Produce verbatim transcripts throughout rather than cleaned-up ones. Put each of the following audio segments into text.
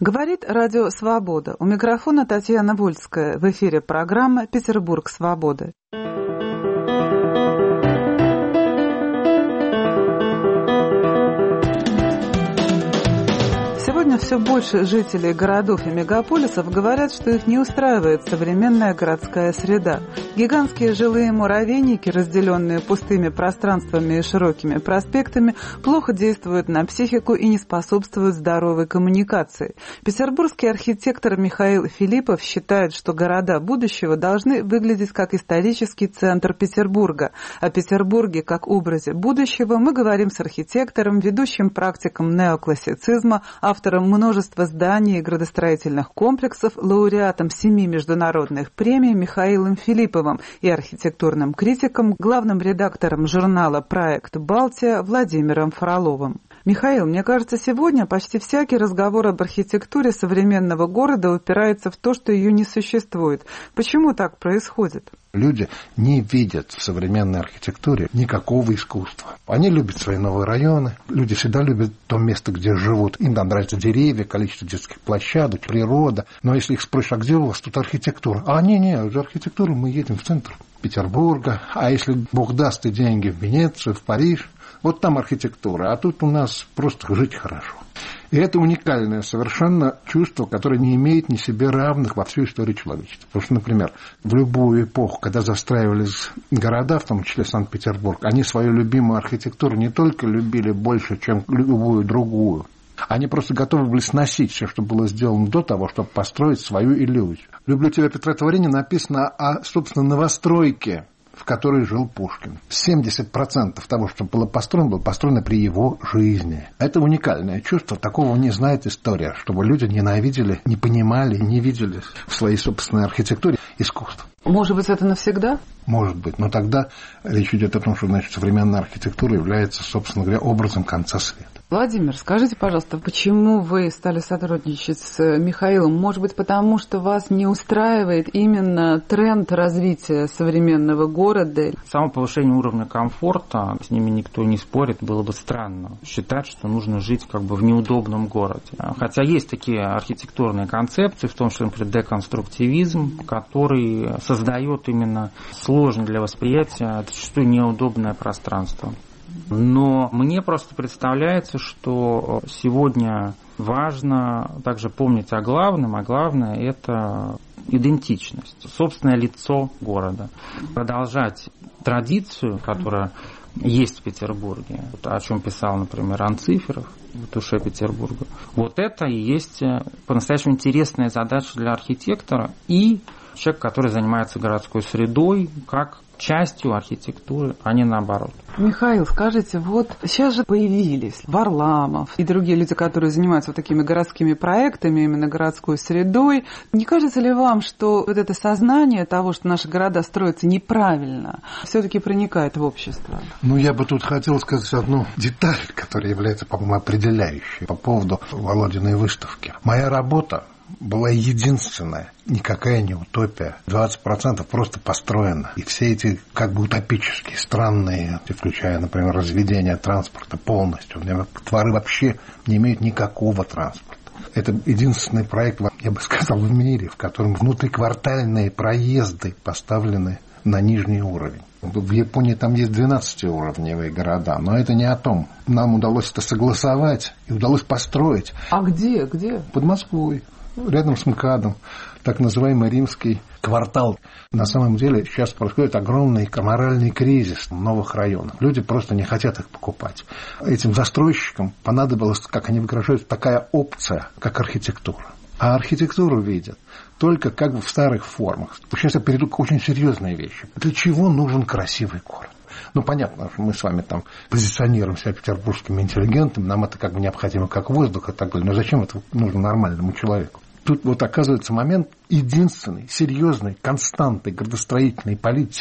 Говорит Радио Свобода. У микрофона Татьяна Вольская. В эфире программа «Петербург свободы». Сегодня все больше жителей городов и мегаполисов говорят, что их не устраивает современная городская среда. Гигантские жилые муравейники, разделенные пустыми пространствами и широкими проспектами, плохо действуют на психику и не способствуют здоровой коммуникации. Петербургский архитектор Михаил Филиппов считает, что города будущего должны выглядеть как исторический центр Петербурга. О Петербурге как образе будущего мы говорим с архитектором, ведущим практиком неоклассицизма, автором множества зданий и градостроительных комплексов, лауреатом семи международных премий Михаилом Филипповым и архитектурным критиком, главным редактором журнала «Проект Балтия» Владимиром Фроловым. Михаил, мне кажется, сегодня почти всякий разговор об архитектуре современного города упирается в то, что ее не существует. Почему так происходит? Люди не видят в современной архитектуре никакого искусства. Они любят свои новые районы, люди всегда любят то место, где живут. Им там нравятся деревья, количество детских площадок, природа. Но если их спросишь, а где у вас тут архитектура? А не-не, за архитектуру мы едем в центр Петербурга. А если Бог даст и деньги, в Венецию, в Париж, вот там архитектура, а тут у нас просто жить хорошо. И это уникальное совершенно чувство, которое не имеет ни себе равных во всю историю человечества. Потому что, например, в любую эпоху, когда застраивались города, в том числе Санкт-Петербург, они свою любимую архитектуру не только любили больше, чем любую другую, они просто готовы были сносить все, что было сделано до того, чтобы построить свою иллюзию. «Люблю тебя» Петра Творения написано о, собственно, новостройке, в которой жил Пушкин. семьдесят процентов того, что было построено, было построено при его жизни. Это уникальное чувство, такого не знает история, чтобы люди ненавидели, не понимали, не видели в своей собственной архитектуре искусство. Может быть, это навсегда? Может быть, но тогда речь идет о том, что, значит, современная архитектура является, собственно говоря, образом конца света. Владимир, скажите, пожалуйста, почему вы стали сотрудничать с Михаилом? Может быть, потому что вас не устраивает именно тренд развития современного города? Само повышение уровня комфорта, с ними никто не спорит, было бы странно считать, что нужно жить как бы в неудобном городе. Хотя есть такие архитектурные концепции, в том числе, например, деконструктивизм, который создает именно сложное для восприятия, зачастую неудобное пространство. Но мне просто представляется, что сегодня важно также помнить о главном, а главное – это идентичность, собственное лицо города. Продолжать традицию, которая есть в Петербурге, о чем писал, например, Анциферов в «Душе Петербурга». Вот это и есть по-настоящему интересная задача для архитектора и человека, который занимается городской средой, как частью архитектуры, а не наоборот. Михаил, скажите, вот сейчас же появились Варламов и другие люди, которые занимаются вот такими городскими проектами, именно городской средой. Не кажется ли вам, что вот это сознание того, что наши города строятся неправильно, все-таки проникает в общество? Ну, я бы тут хотел сказать одну деталь, которая является, по-моему, определяющей по поводу Володиной выставки. Моя работа была единственная, никакая не утопия. двадцать процентов просто построено. И все эти как бы утопические, странные, включая, например, разведение транспорта полностью. Дворы вообще не имеют никакого транспорта. Это единственный проект, я бы сказал, в мире, в котором внутриквартальные проезды поставлены на нижний уровень. В Японии там есть двенадцатиуровневые города, но это не о том. Нам удалось это согласовать и удалось построить. А где? Где? Под Москвой. Рядом с МКАДом, так называемый римский квартал. На самом деле сейчас происходит огромный моральный кризис в новых районах. Люди просто не хотят их покупать. Этим застройщикам понадобилась, как они выражают, такая опция, как архитектура. А архитектуру видят только как бы в старых формах. Сейчас я перейду к очень серьезной вещи. Для чего нужен красивый город? Ну, понятно, что мы с вами там позиционируем себя петербургскими интеллигентами, нам это как бы необходимо как воздух и так далее. Но зачем это нужно нормальному человеку? Тут вот оказывается момент единственной, серьезной, константой градостроительной политики.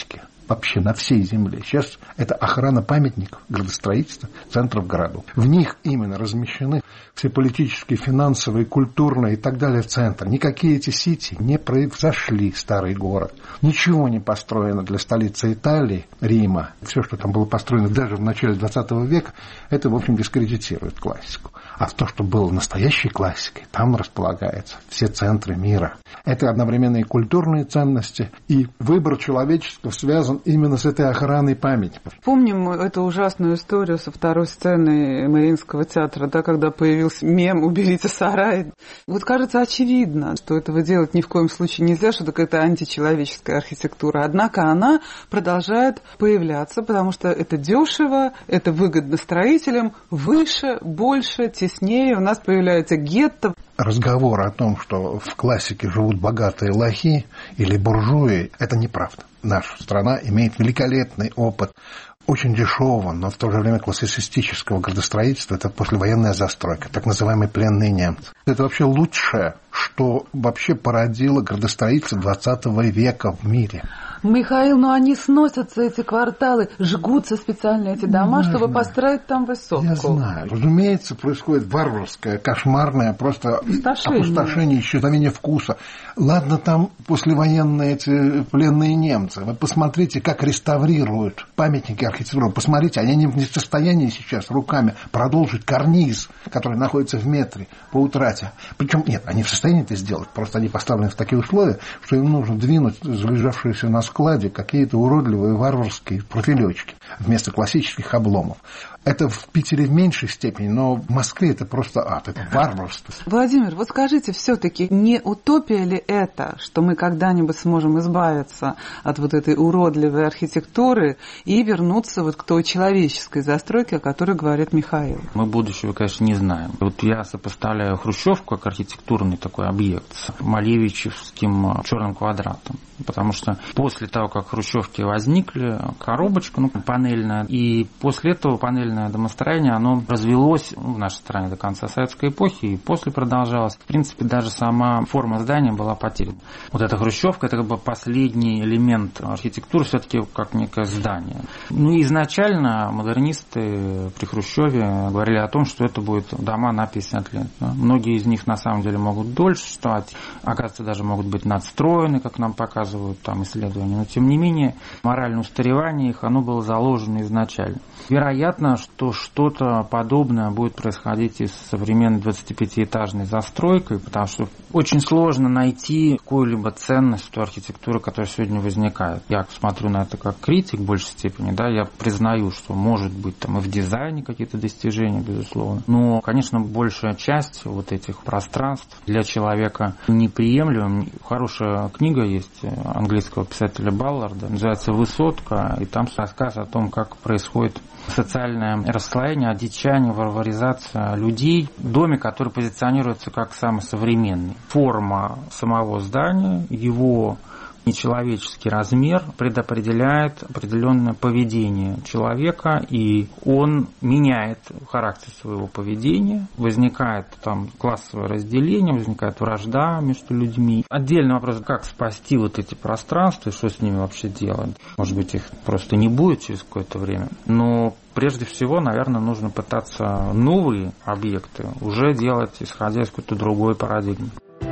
вообще на всей земле. Сейчас это охрана памятников, градостроительства, центров городов. В них именно размещены все политические, финансовые, культурные и так далее центры. Никакие эти сити не произошли, старый город. Ничего не построено для столицы Италии, Рима. Все, что там было построено даже в начале двадцатого века, это, в общем, дискредитирует классику. А то, что было настоящей классикой, там располагаются все центры мира. Это одновременно и культурные ценности, и выбор человечества связан именно с этой охраной памятников. Помним эту ужасную историю со второй сцены Мариинского театра, да, когда появился мем «Уберите сарай». Вот кажется очевидно, что этого делать ни в коем случае нельзя, что это античеловеческая архитектура. Однако она продолжает появляться, потому что это дешево, это выгодно строителям, выше, больше, теснее. У нас появляется гетто. Разговор о том, что в классике живут богатые лохи или буржуи, это неправда. Наша страна имеет великолепный опыт очень дешевого, но в то же время классицистического градостроительства. Это послевоенная застройка, так называемые пленные немцы. Это вообще лучшее, что вообще породило градостроительство двадцатого века в мире. Михаил, ну они сносятся, эти кварталы, жгутся специально эти дома, чтобы знаю. Построить там высотку. Я знаю. Разумеется, происходит варварское, кошмарное просто опустошение, опустошение исчезновение вкуса. Ладно, там послевоенные эти пленные немцы. Вы посмотрите, как реставрируют памятники архитектуры. Посмотрите, они не в состоянии сейчас руками продолжить карниз, который находится в метре по утрате. Причем, нет, они в состоянии это сделать. Просто они поставлены в такие условия, что им нужно двинуть залежавшиеся на складе какие-то уродливые варварские профилечки вместо классических обломов. Это в Питере в меньшей степени, но в Москве это просто ад, это варварство. Владимир, вот скажите, все-таки не утопия ли это, что мы когда-нибудь сможем избавиться от вот этой уродливой архитектуры и вернуться вот к той человеческой застройке, о которой говорит Михаил? Мы будущего, конечно, не знаем. Вот я сопоставляю Хрущевку как архитектурный такой объект с Малевичевским черным квадратом. Потому что после того, как хрущевки возникли, коробочка, ну, панельная, и после этого панельное домостроение, оно развелось в нашей стране до конца советской эпохи, и после продолжалось. В принципе, даже сама форма здания была потеряна. Вот эта хрущевка, это как бы последний элемент архитектуры, все-таки как некое здание. Ну, и изначально модернисты при Хрущеве говорили о том, что это будут дома на пятьдесят лет. Да? Многие из них, на самом деле, могут дольше существовать, оказывается, даже могут быть надстроены, как нам показывают там исследования, но тем не менее моральное устаревание их, оно было заложено изначально. Вероятно, что что-то подобное будет происходить и с современной двадцатипятиэтажной застройкой, потому что очень сложно найти какую-либо ценность в той архитектуре, которая сегодня возникает. Я смотрю на это как критик в большей степени, да, я признаю, что может быть там и в дизайне какие-то достижения, безусловно, но, конечно, большая часть вот этих пространств для человека неприемлема. Хорошая книга есть английского писателя Балларда, называется «Высотка», и там рассказ о том, как происходит социальное расслоение, одичание, варваризация людей в доме, который позиционируется как самый современный. Форма самого здания, его нечеловеческий размер предопределяет определенное поведение человека, и он меняет характер своего поведения, возникает там классовое разделение, возникает вражда между людьми. Отдельный вопрос, как спасти вот эти пространства и что с ними вообще делать. Может быть, их просто не будет через какое-то время, но прежде всего, наверное, нужно пытаться новые объекты уже делать, исходя из какой-то другой парадигмы.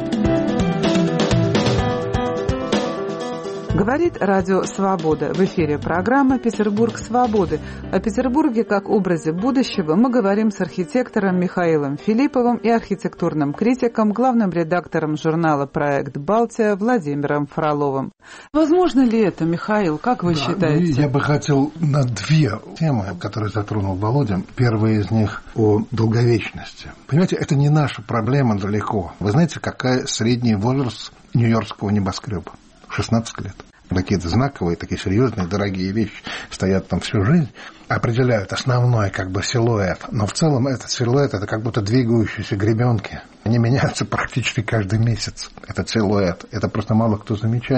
Говорит Радио Свобода. В эфире программа «Петербург свободы». О Петербурге как образе будущего мы говорим с архитектором Михаилом Филипповым и архитектурным критиком, главным редактором журнала «Проект Балтия» Владимиром Фроловым. Возможно ли это, Михаил, как вы да, считаете? Я бы хотел на две темы, которые затронул Володя. Первая из них о долговечности. Понимаете, это не наша проблема далеко. Вы знаете, какой средний возраст нью-йоркского небоскреба? шестнадцать лет. Какие-то знаковые, такие серьезные, дорогие вещи стоят там всю жизнь, определяют основной как бы силуэт. Но в целом этот силуэт – это как будто двигающиеся гребенки. Они меняются практически каждый месяц, этот силуэт. Это просто мало кто замечает.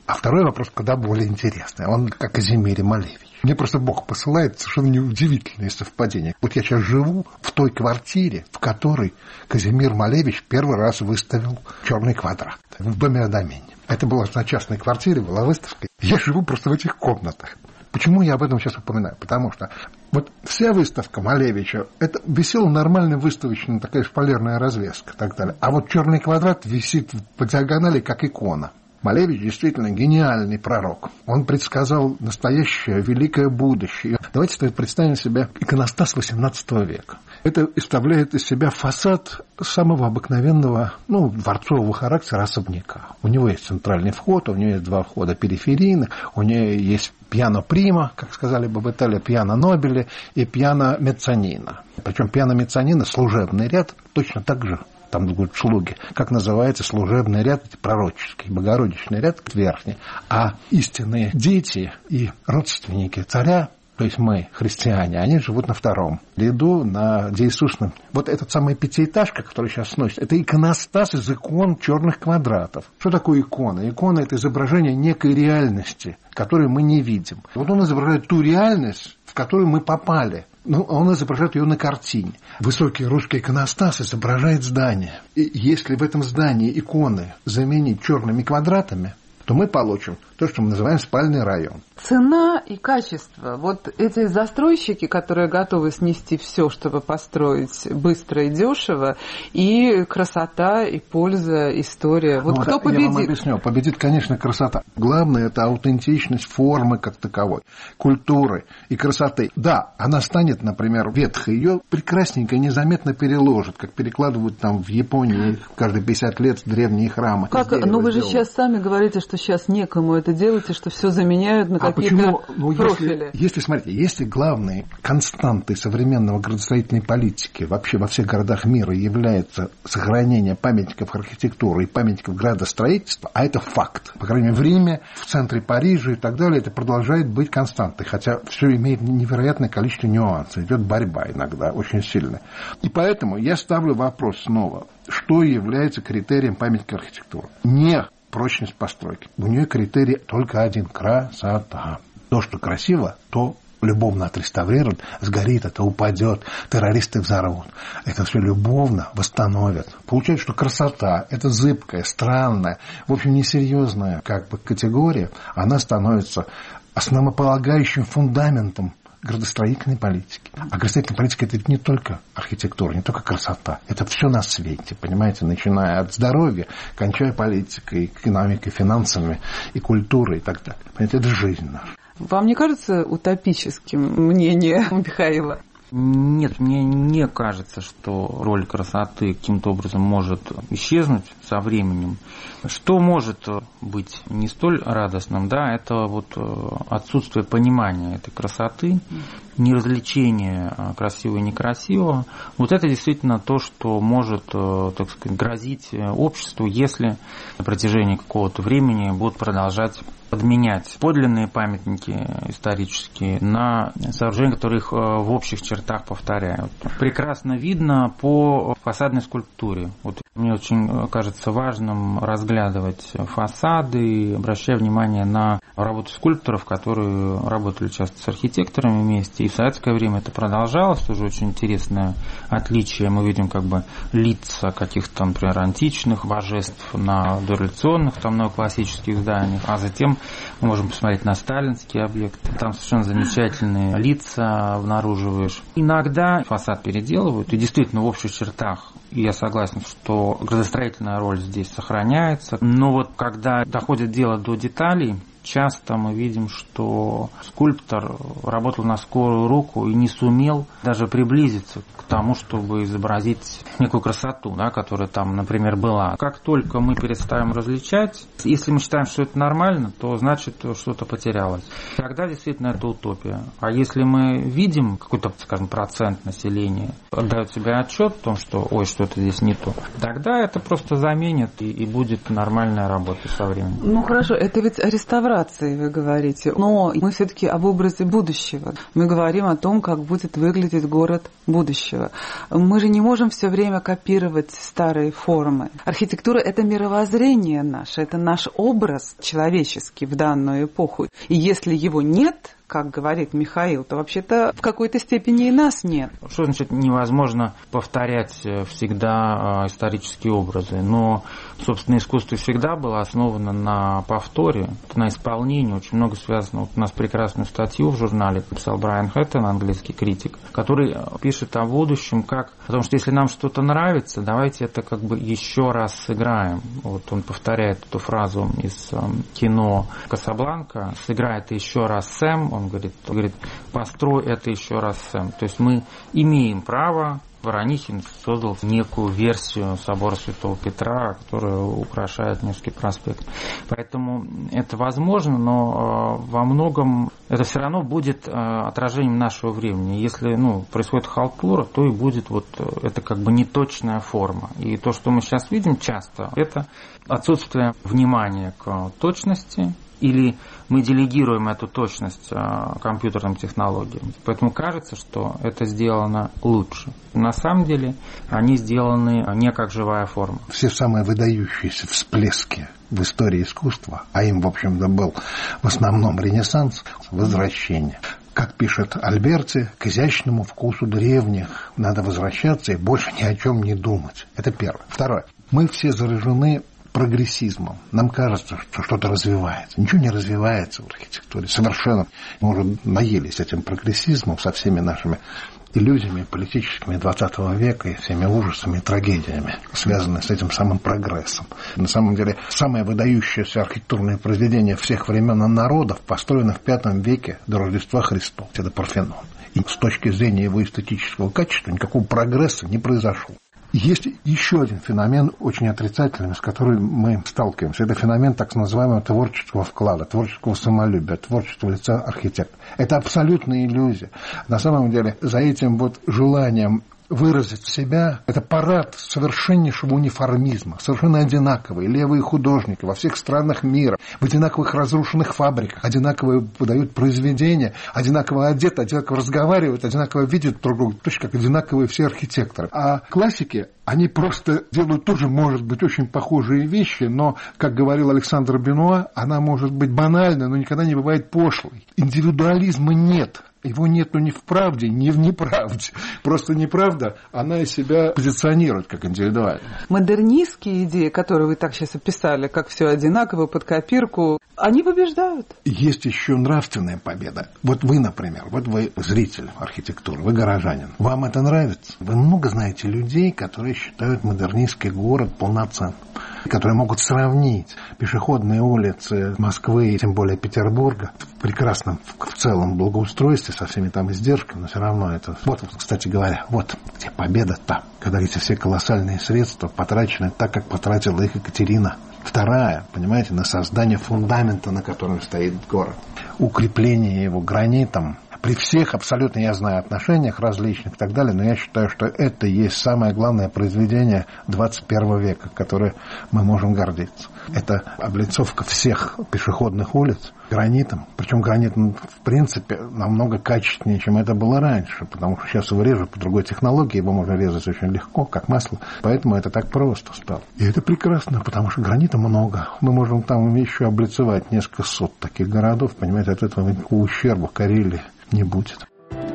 А второй вопрос, куда более интересный. Он как Казимир Малевич. Мне просто Бог посылает совершенно неудивительные совпадения. Вот я сейчас живу в той квартире, в которой Казимир Малевич первый раз выставил «Черный квадрат» в доме Адамини. Это была на частной квартире, была выставка. Я живу просто в этих комнатах. Почему я об этом сейчас упоминаю? Потому что вот вся выставка Малевича, это висела нормальная выставочная такая шпалерная развеска и так далее. А вот «Черный квадрат» висит по диагонали, как икона. Малевич действительно гениальный пророк. Он предсказал настоящее, великое будущее. Давайте представим себе иконостас восемнадцатого века. Это представляет из себя фасад самого обыкновенного, ну, дворцового характера особняка. У него есть центральный вход, у него есть два входа периферийных, у него есть пьяно прима, как сказали бы в Италии, пьяно нобеле и пьяно меццанина. Причем пьяно меццанина служебный ряд точно так же. Там будут слуги, как называется служебный ряд, пророческий, богородичный ряд верхний. А истинные дети и родственники царя, то есть мы, христиане, они живут на втором ряду, на деисусном. Вот эта самая пятиэтажка, которая сейчас сносится, это иконостас из икон черных квадратов. Что такое икона? Икона – это изображение некой реальности, которую мы не видим. Вот он изображает ту реальность, в которую мы попали. Ну, он изображает ее на картине. Высокий русский иконостас изображает здание. И если в этом здании иконы заменить черными квадратами, то мы получим то, что мы называем спальный район. Цена и качество. Вот эти застройщики, которые готовы снести все, чтобы построить быстро и дешево, и красота, и польза, история. Вот ну, кто победит? Я вам объясню. Победит, конечно, красота. Главное – это аутентичность формы как таковой, культуры и красоты. Да, она станет, например, ветхой, ее прекрасненько, незаметно переложат, как перекладывают там в Японии каждые пятьдесят лет древние храмы. Как? Ну вы же сейчас сами говорите, что сейчас некому это делать, и что все заменяют на какие-то а ну, профили. Если, если, смотрите, если главной константой современного градостроительной политики вообще во всех городах мира является сохранение памятников архитектуры и памятников градостроительства, а это факт, по крайней мере, в Риме, в центре Парижа и так далее, это продолжает быть константой, хотя все имеет невероятное количество нюансов, идет борьба иногда очень сильная. И поэтому я ставлю вопрос снова, что является критерием памятника архитектуры? Не прочность постройки. У нее критерий только один – красота. То, что красиво, то любовно отреставрируют, сгорит, это упадет, террористы взорвут. Это все любовно восстановят. Получается, что красота – это зыбкая, странная, в общем, несерьезная как бы категория. Она становится основополагающим фундаментом градостроительной политики. А градостроительная политика – это не только архитектура, не только красота. Это все на свете, понимаете, начиная от здоровья, кончая политикой, экономикой, финансами и культурой и так далее. Понимаете, это жизнь наша. Вам не кажется утопическим мнение Михаила? Нет, мне не кажется, что роль красоты каким-то образом может исчезнуть со временем. Что может быть не столь радостным, да, это вот отсутствие понимания этой красоты, неразличение красивого и некрасивого. Вот это действительно то, что может, так сказать, грозить обществу, если на протяжении какого-то времени будут продолжать подменять подлинные памятники исторические на сооружения, которые их в общих чертах повторяют. Прекрасно видно по фасадной скульптуре. Вот мне очень кажется важным разглядывать фасады, обращая внимание на работу скульпторов, которые работали часто с архитекторами вместе. И в советское время это продолжалось. Тоже очень интересное отличие. Мы видим как бы лица каких-то, например, античных божеств на дореволюционных, там, неоклассических зданиях, а затем мы можем посмотреть на сталинские объекты. Там совершенно замечательные лица обнаруживаешь. Иногда фасад переделывают, и действительно в общих чертах я согласен, что градостроительная роль здесь сохраняется. Но вот когда доходит дело до деталей, часто мы видим, что скульптор работал на скорую руку и не сумел даже приблизиться к тому, чтобы изобразить некую красоту, да, которая там, например, была. Как только мы перестаем различать, если мы считаем, что это нормально, то значит, что-то потерялось. Тогда действительно это утопия. А если мы видим какой-то, скажем, процент населения, отдает себе отчет в том, что ой, что-то здесь не то, тогда это просто заменит и, и будет нормальная работа со временем. Ну хорошо, это ведь реставрация декорации, вы говорите, но мы все-таки об образе будущего. Мы говорим о том, как будет выглядеть город будущего. Мы же не можем все время копировать старые формы. Архитектура – это мировоззрение наше, это наш образ человеческий в данную эпоху. И если его нет, как говорит Михаил, то вообще-то в какой-то степени и нас нет. Что значит невозможно повторять всегда исторические образы? Но, собственно, искусство всегда было основано на повторе, на исполнении. Очень много связано. Вот у нас прекрасную статью в журнале написал Брайан Хэттон, английский критик, который пишет о будущем как... Потому что если нам что-то нравится, давайте это как бы еще раз сыграем. Вот он повторяет эту фразу из кино «Касабланка». «Сыграй это еще раз, Сэм». Он говорит, он говорит, построй это еще раз, Сэм. То есть мы имеем право. Воронихин создал некую версию собора Святого Петра, которая украшает Невский проспект. Поэтому это возможно, но во многом это все равно будет отражением нашего времени. Если ну, происходит халтура, то и будет вот это как бы неточная форма. И то, что мы сейчас видим часто, это отсутствие внимания к точности, или мы делегируем эту точность компьютерным технологиям. Поэтому кажется, что это сделано лучше. На самом деле они сделаны не как живая форма. Все самые выдающиеся всплески в истории искусства, а им, в общем-то, был в основном Ренессанс, возвращение. Как пишет Альберти, к изящному вкусу древних надо возвращаться и больше ни о чем не думать. Это первое. Второе. Мы все заражены прогрессизмом. Нам кажется, что что-то развивается. Ничего не развивается в архитектуре. Совершенно. Мы уже наелись этим прогрессизмом со всеми нашими иллюзиями политическими двадцатого века и всеми ужасами и трагедиями, связанными с этим самым прогрессом. На самом деле, самое выдающееся архитектурное произведение всех времен и народов построено в пятом веке до Рождества Христова. Это Парфенон. И с точки зрения его эстетического качества никакого прогресса не произошло. Есть еще один феномен, очень отрицательный, с которым мы сталкиваемся. Это феномен так называемого творческого вклада, творческого самолюбия, творческого лица архитектора. Это абсолютная иллюзия. На самом деле, за этим вот желанием выразить себя, это парад совершеннейшего униформизма, совершенно одинаковые левые художники во всех странах мира, в одинаковых разрушенных фабриках, одинаково подают произведения, одинаково одеты, одинаково разговаривают, одинаково видят друг друга, точно как одинаковые все архитекторы. А классики, они просто делают тоже, может быть, очень похожие вещи, но, как говорил Александр Бенуа, она может быть банальной, но никогда не бывает пошлой. Индивидуализма нет. Его нету ни в правде, ни в неправде. Просто неправда, она из себя позиционирует как индивидуальность. Модернистские идеи, которые вы так сейчас описали, как все одинаково, под копирку, они побеждают. Есть еще нравственная победа. Вот вы, например, вот вы зритель архитектуры, вы горожанин. Вам это нравится? Вы много знаете людей, которые считают модернистский город полноценным, которые могут сравнить пешеходные улицы Москвы, тем более Петербурга, в прекрасном в целом благоустройстве, со всеми там издержками, но все равно это... Вот, кстати говоря, вот где победа там, когда эти все колоссальные средства потрачены так, как потратила их Екатерина. Вторая, понимаете, на создание фундамента, на котором стоит город. Укрепление его гранитом. При всех абсолютно, я знаю, отношениях различных и так далее, но я считаю, что это и есть самое главное произведение двадцать первого века, которое мы можем гордиться. Это облицовка всех пешеходных улиц гранитом. Причем гранит, в принципе, намного качественнее, чем это было раньше, потому что сейчас его режут по другой технологии, его можно резать очень легко, как масло, поэтому это так просто стало. И это прекрасно, потому что гранита много. Мы можем там еще облицевать несколько сот таких городов, понимаете, от этого никакого ущерба Карелии не будет.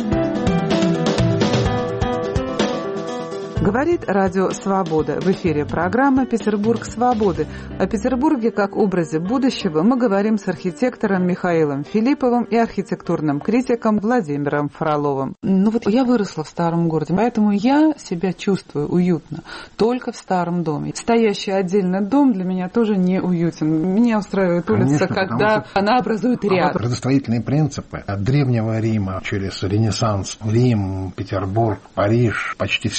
Говорит Радио Свобода. В эфире программа «Петербург свободы». О Петербурге как образе будущего мы говорим с архитектором Михаилом Филипповым и архитектурным критиком Владимиром Фроловым. Ну вот я выросла в старом городе, поэтому я себя чувствую уютно только в старом доме. Стоящий отдельно дом для меня тоже не уютен. Меня устраивает улица, конечно, когда она образует ряд. Градостроительные принципы от Древнего Рима через Ренессанс, Рим, Петербург, Париж, почти все русские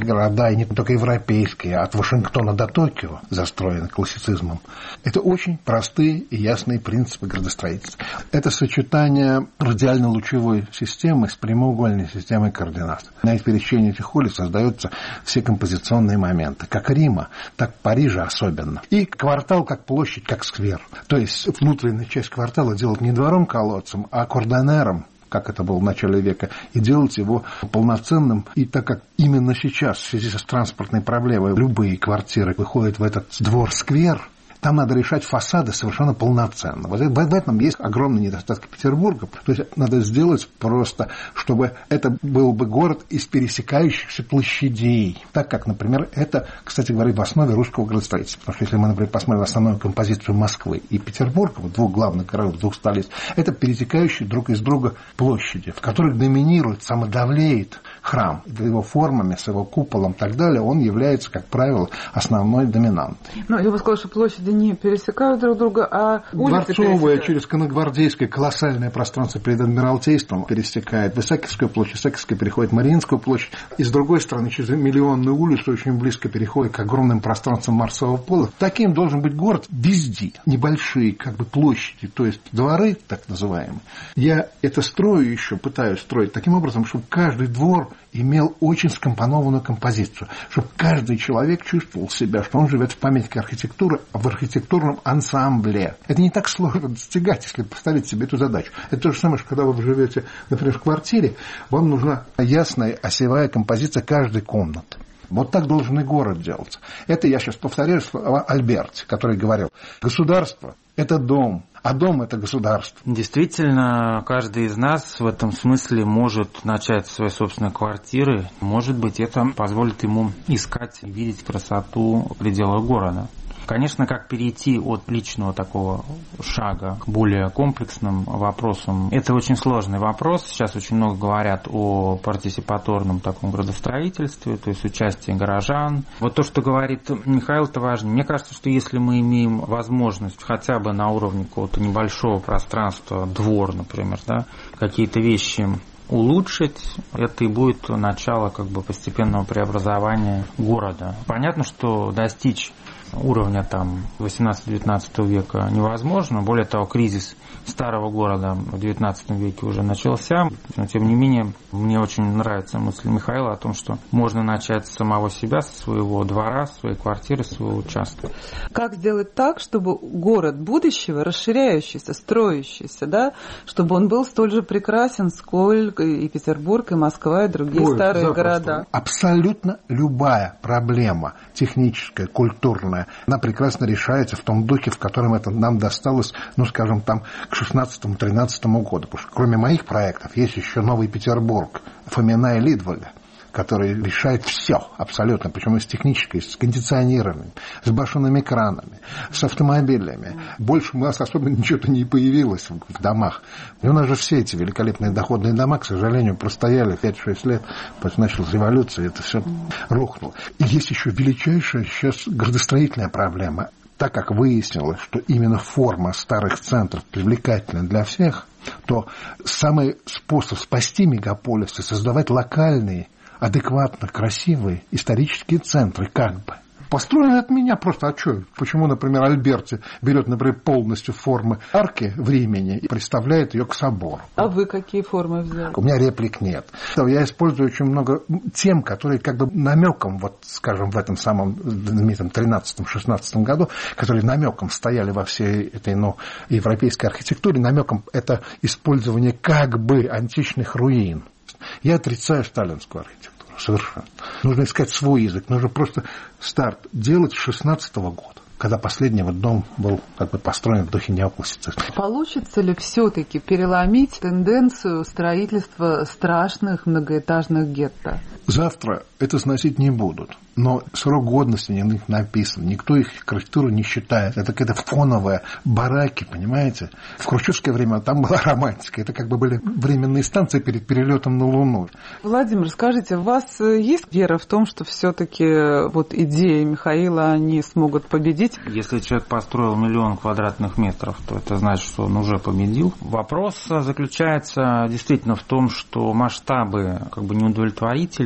города, и не только европейские, от Вашингтона до Токио, застроены классицизмом. Это очень простые и ясные принципы градостроительства. Это сочетание радиально-лучевой системы с прямоугольной системой координат. На пересечении этих улиц создаются все композиционные моменты, как Рима, так Парижа особенно. И квартал как площадь, как сквер. То есть внутренняя часть квартала делать не двором-колодцем, а кордонером, как это было в начале века, и делать его полноценным. И так как именно сейчас, в связи с транспортной проблемой, любые квартиры выходят в этот двор-сквер, там надо решать фасады совершенно полноценно. Вот в этом есть огромный недостаток Петербурга. То есть надо сделать просто, чтобы это был бы город из пересекающихся площадей. Так как, например, это, кстати говоря, в основе русского градостроительства. Потому что если мы, например, посмотрим основную композицию Москвы и Петербурга, вот двух главных городов, двух столиц, это пересекающие друг из друга площади, в которых доминирует, самодавлеет храм. Его формами, с его куполом и так далее, он является, как правило, основной доминантой. Ну, я бы сказала, что площади не пересекают друг друга, а улицы Дворцовая через Конногвардейское колоссальное пространство перед Адмиралтейством пересекает Высокиевскую площадь, Высокиевская переходит Мариинскую площадь, и с другой стороны через миллионную улицу очень близко переходит к огромным пространствам Марсового пола. Таким должен быть город везде, небольшие как бы площади, то есть дворы так называемые. Я это строю еще, пытаюсь строить таким образом, чтобы каждый двор имел очень скомпонованную композицию, чтобы каждый человек чувствовал себя, что он живет в памятнике архитектуры, а в архитектурном ансамбле. Это не так сложно достигать, если поставить себе эту задачу. Это то же самое, что когда вы живете, например, в квартире, вам нужна ясная осевая композиция каждой комнаты. Вот так должен и город делаться. Это я сейчас повторяю слова Альберти, который говорил: государство – это дом, а дом – это государство. Действительно, каждый из нас в этом смысле может начать свои собственные квартиры. Может быть, это позволит ему искать и видеть красоту в пределах города. Конечно, как перейти от личного такого шага к более комплексным вопросам, это очень сложный вопрос. Сейчас очень много говорят о партисипаторном таком градостроительстве, то есть участии горожан. Вот то, что говорит Михаил, это важно. Мне кажется, что если мы имеем возможность хотя бы на уровне какого-то небольшого пространства, двор, например, да, какие-то вещи улучшить, это и будет начало как бы постепенного преобразования города. Понятно, что достичь уровня там восемнадцатого-девятнадцатого века невозможно. Более того, кризис старого города в девятнадцатом веке уже начался. Но, тем не менее, мне очень нравится мысль Михаила о том, что можно начать с самого себя, со своего двора, с своей квартиры, с своего участка. Как сделать так, чтобы город будущего, расширяющийся, строящийся, да, чтобы он был столь же прекрасен, сколько и Петербург, и Москва, и другие Ой, старые запросто. города? Абсолютно любая проблема техническая, культурная, она прекрасно решается в том духе, в котором это нам досталось, ну, скажем, там, к шестнадцатому-тринадцатому году. Потому что кроме моих проектов есть еще Новый Петербург Фомина и Лидвага, который решает все абсолютно, причем и с технической, с кондиционированием, с башенными кранами, с автомобилями. Больше у нас особо ничего-то не появилось в домах. И у нас же все эти великолепные доходные дома, к сожалению, простояли пять-шесть лет, после началась революция, это все рухнуло. И есть еще величайшая сейчас градостроительная проблема. Так как выяснилось, что именно форма старых центров привлекательна для всех, то самый способ спасти мегаполисы — создавать локальные, адекватно красивые исторические центры, как бы. Построены от меня просто, а что? Почему, например, Альберти берет, например, полностью формы арки в Риме и представляет ее к собору? А вы какие формы взяли? У меня реплик нет. Я использую очень много тем, которые как бы намеком, вот, скажем, в этом самом знаменитом тринадцатом-шестнадцатом году, которые намеком стояли во всей этой, ну, европейской архитектуре, намеком это использование как бы античных руин. Я отрицаю сталинскую архитектуру. Совершенно. Нужно искать свой язык. Нужно просто старт делать с шестнадцатого года, когда последний вот дом был как бы построен в духе неоклассицизма. Получится ли все-таки переломить тенденцию строительства страшных многоэтажных гетто? Завтра это сносить не будут. Но срок годности на них написан. Никто их архитектуру не считает. Это какая-то фоновая бараки, понимаете? В хрущевское время там была романтика. Это как бы были временные станции перед перелетом на Луну. Владимир, скажите, у вас есть вера в том, что все-таки вот идеи Михаила, они смогут победить? Если человек построил миллион квадратных метров, то это значит, что он уже победил. Вопрос заключается действительно в том, что масштабы как бы неудовлетворительны.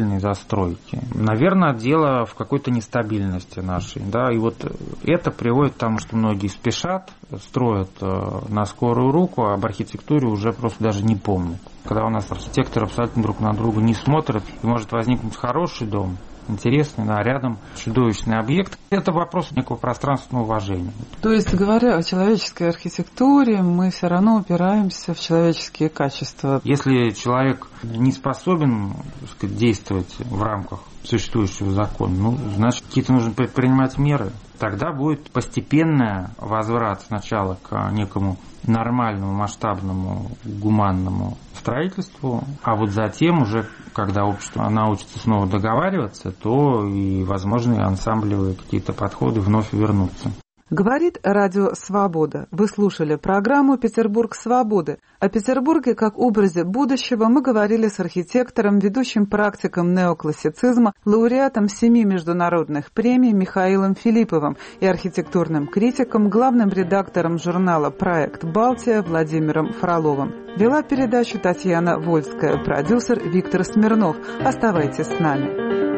индустриальной застройки. Наверное, дело в какой-то нестабильности нашей. Да? И вот это приводит к тому, что многие спешат, строят на скорую руку, а об архитектуре уже просто даже не помнят. Когда у нас архитекторы абсолютно друг на друга не смотрят, и может возникнуть хороший дом, интересный, да, рядом чудовищный объект. Это вопрос некого пространственного уважения. То есть, говоря о человеческой архитектуре, мы все равно упираемся в человеческие качества. Если человек не способен, так сказать, действовать в рамках существующего закона, ну, значит, какие-то нужно предпринимать меры. Тогда будет постепенный возврат сначала к некому нормальному, масштабному, гуманному строительству, а вот затем уже, когда общество научится снова договариваться, то и возможные ансамблевые какие-то подходы вновь вернутся. Говорит радио «Свобода». Вы слушали программу «Петербург свободы». О Петербурге как образе будущего мы говорили с архитектором, ведущим практиком неоклассицизма, лауреатом семи международных премий Михаилом Филипповым и архитектурным критиком, главным редактором журнала «Проект Балтия» Владимиром Фроловым. Вела передачу Татьяна Вольская, продюсер Виктор Смирнов. Оставайтесь с нами.